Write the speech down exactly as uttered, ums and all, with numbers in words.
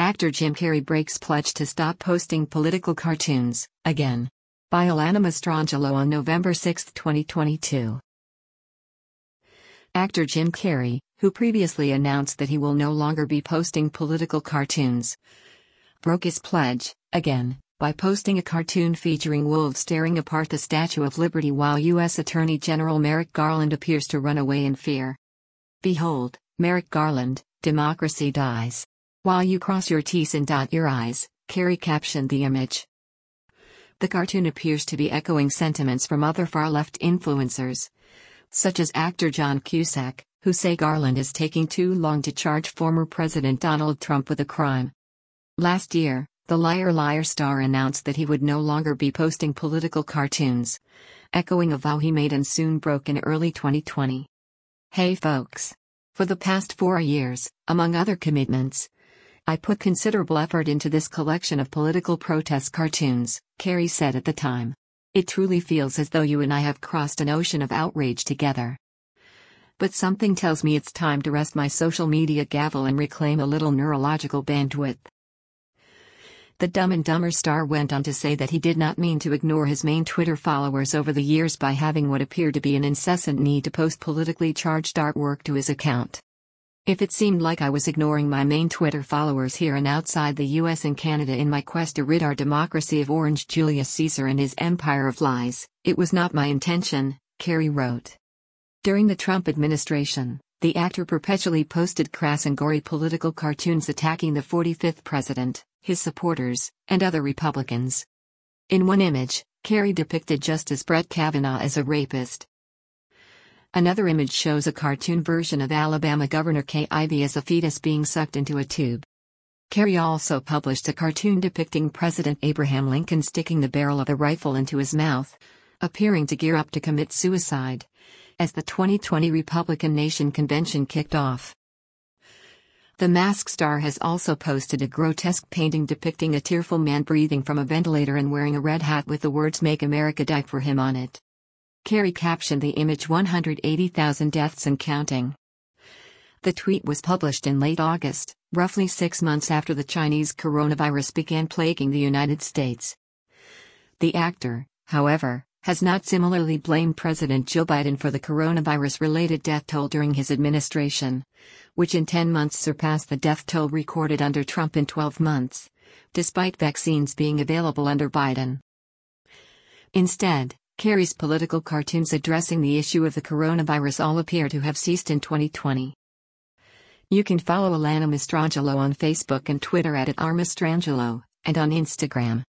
Actor Jim Carrey breaks pledge to stop posting political cartoons, again. By Alana Mastrangelo on November sixth, twenty twenty-two. Actor Jim Carrey, who previously announced that he will no longer be posting political cartoons, broke his pledge, again, by posting a cartoon featuring wolves tearing apart the Statue of Liberty while U S Attorney General Merrick Garland appears to run away in fear. Behold, Merrick Garland, democracy dies. While you cross your T's and dot your I's, Carrey captioned the image. The cartoon appears to be echoing sentiments from other far-left influencers, such as actor John Cusack, who say Garland is taking too long to charge former President Donald Trump with a crime. Last year, the Liar Liar star announced that he would no longer be posting political cartoons, echoing a vow he made and soon broke in early twenty twenty. Hey folks. For the past four years, among other commitments, I put considerable effort into this collection of political protest cartoons, Carrey said at the time. It truly feels as though you and I have crossed an ocean of outrage together. But something tells me it's time to rest my social media gavel and reclaim a little neurological bandwidth. The Dumb and Dumber star went on to say that he did not mean to ignore his main Twitter followers over the years by having what appeared to be an incessant need to post politically charged artwork to his account. If it seemed like I was ignoring my main Twitter followers here and outside the U S and Canada in my quest to rid our democracy of Orange Julius Caesar and his empire of lies, it was not my intention, Carrey wrote. During the Trump administration, the actor perpetually posted crass and gory political cartoons attacking the forty-fifth president, his supporters, and other Republicans. In one image, Carrey depicted Justice Brett Kavanaugh as a rapist. Another image shows a cartoon version of Alabama Governor Kay Ivey as a fetus being sucked into a tube. Carrey also published a cartoon depicting President Abraham Lincoln sticking the barrel of a rifle into his mouth, appearing to gear up to commit suicide, as the twenty twenty Republican Nation Convention kicked off. The Masked star has also posted a grotesque painting depicting a tearful man breathing from a ventilator and wearing a red hat with the words "Make America Die for Him" on it. Carrey captioned the image one hundred eighty thousand deaths and counting. The tweet was published in late August, roughly six months after the Chinese coronavirus began plaguing the United States. The actor, however, has not similarly blamed President Joe Biden for the coronavirus-related death toll during his administration, which in ten months surpassed the death toll recorded under Trump in twelve months, despite vaccines being available under Biden. Instead, Carrey's political cartoons addressing the issue of the coronavirus all appear to have ceased in twenty twenty. You can follow Alana Mastrangelo on Facebook and Twitter at, at r mastrangelo, and on Instagram,